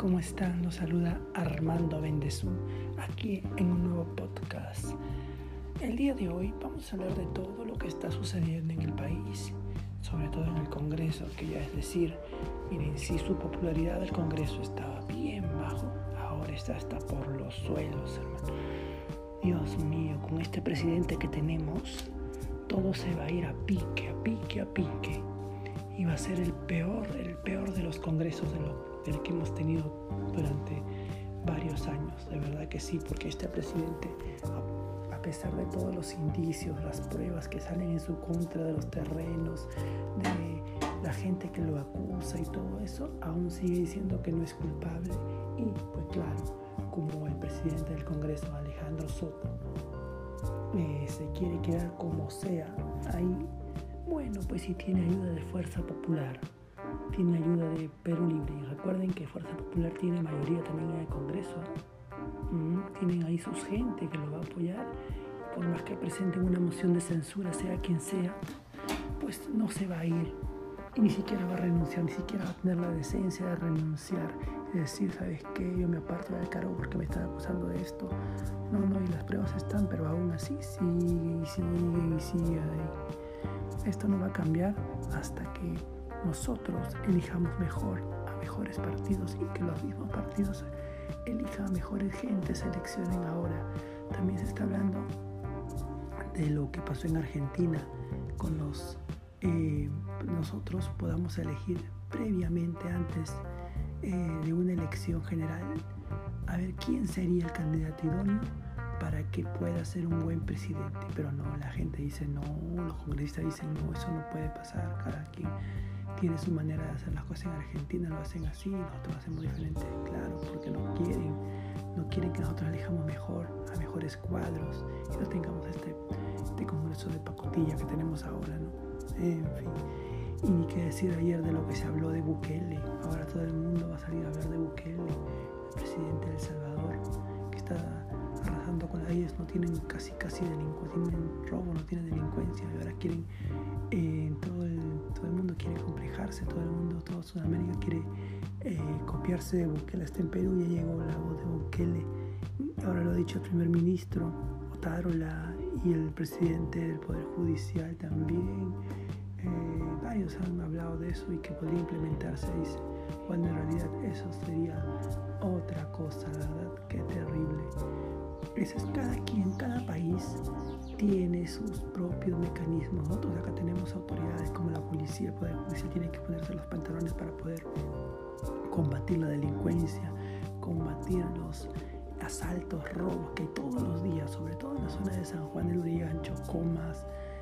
¿cómo están? Los saluda Armando Bendezú, aquí en un nuevo podcast. El día de hoy vamos a hablar de todo lo que está sucediendo en el país, sobre todo en el Congreso, que ya es decir, miren, si su popularidad del Congreso estaba bien bajo, ahora está hasta por los suelos, hermano. Dios mío, con este presidente que tenemos, todo se va a ir a pique. Y va a ser el peor de los congresos del que hemos tenido durante varios años. De verdad que sí, porque este presidente, a pesar de todos los indicios, las pruebas que salen en su contra de los terrenos, de la gente que lo acusa y todo eso, aún sigue diciendo que no es culpable. Y pues claro, como el presidente del Congreso, Alejandro Soto, se quiere quedar como sea ahí. Bueno, pues si tiene ayuda de Fuerza Popular, tiene ayuda de Perú Libre. Y recuerden que Fuerza Popular tiene mayoría también en el Congreso. Tienen ahí sus gente que lo va a apoyar. Por más que presenten una moción de censura, sea quien sea, pues no se va a ir. Y ni siquiera va a renunciar, ni siquiera va a tener la decencia de renunciar. Y decir, ¿sabes qué? Yo me aparto del cargo porque me están acusando de esto. No, y las pruebas están, pero aún así sigue ahí. Esto no va a cambiar hasta que nosotros elijamos a mejores partidos y que los mismos partidos elijan a mejores gente, seleccionen ahora. También se está hablando de lo que pasó en Argentina con nosotros podamos elegir previamente antes de una elección general a ver quién sería el candidato idóneo para que pueda ser un buen presidente. Pero no, la gente dice no, los congresistas dicen no, eso no puede pasar. Cada quien tiene su manera de hacer las cosas. En Argentina lo hacen así, nosotros lo hacemos diferente, claro, porque no quieren que nosotros elijamos a mejores cuadros y no tengamos este congreso de pacotilla que tenemos ahora, ¿no? En fin, y ni qué decir ayer de lo que se habló de Bukele. Ahora todo el mundo va a salir a hablar de Bukele, el presidente de El Salvador, que está arrasando con las leyes, no tienen casi delincuencia, tienen robo, no tienen delincuencia, y ahora quieren, todo el mundo quiere complejarse, toda Sudamérica quiere copiarse de Bukele. Hasta en Perú ya llegó la voz de Bukele, ahora lo ha dicho el primer ministro Otárola y el presidente del Poder Judicial también. Varios han hablado de eso y que podría implementarse, dice, cuando en realidad eso sería otra cosa, la verdad, qué terrible. Eso es cada país tiene sus propios mecanismos. Nosotros acá tenemos autoridades como la policía, el Poder Judicial tiene que ponerse los pantalones para poder combatir la delincuencia, combatir los asaltos, robos que todos los días, sobre todo en la zona de San Juan del Urigancho, Comas,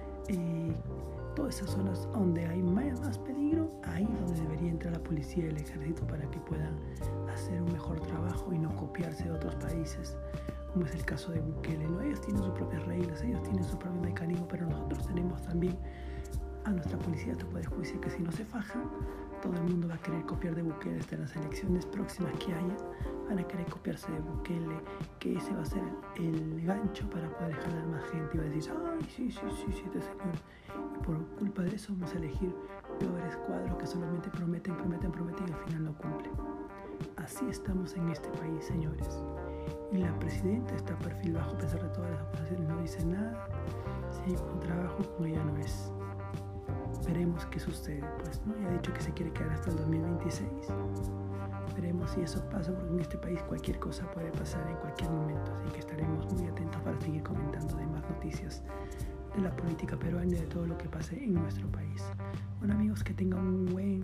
todas esas zonas donde hay más peligro, ahí es donde debería entrar la policía y el ejército para que puedan hacer un mejor trabajo y no copiarse de otros países, como es el caso de Bukele, ¿no? Ellos tienen sus propias reglas, ellos tienen su propio mecanismo, pero nosotros tenemos también a nuestra policía, nuestro Poder Judicial, que si no se fajan, todo el mundo va a querer copiar de Bukele. Hasta en las elecciones próximas que haya, van a querer copiarse de Bukele, que ese va a ser el gancho para poder jalar más gente y va a decir, ay, sí, este señor. Y por culpa de eso vamos a elegir peores cuadros que solamente prometen y al final no cumplen. Así estamos en este país, señores. Y la presidenta está a perfil bajo, a pesar de todas las acusaciones, no dice nada, sigue con trabajo como ella no es. Veremos qué sucede, pues, ¿no? Ya ha dicho que se quiere quedar hasta el 2026. Veremos si eso pasa, porque en este país cualquier cosa puede pasar en cualquier momento, así que estaremos muy atentos para seguir comentando de más noticias de la política peruana y de todo lo que pase en nuestro país. Bueno, amigos, que tengan un buen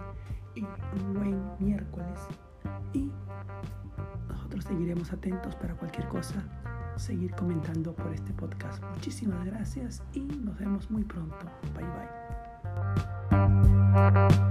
miércoles y nosotros seguiremos atentos para cualquier cosa, seguir comentando por este podcast. Muchísimas gracias y nos vemos muy pronto. Bye.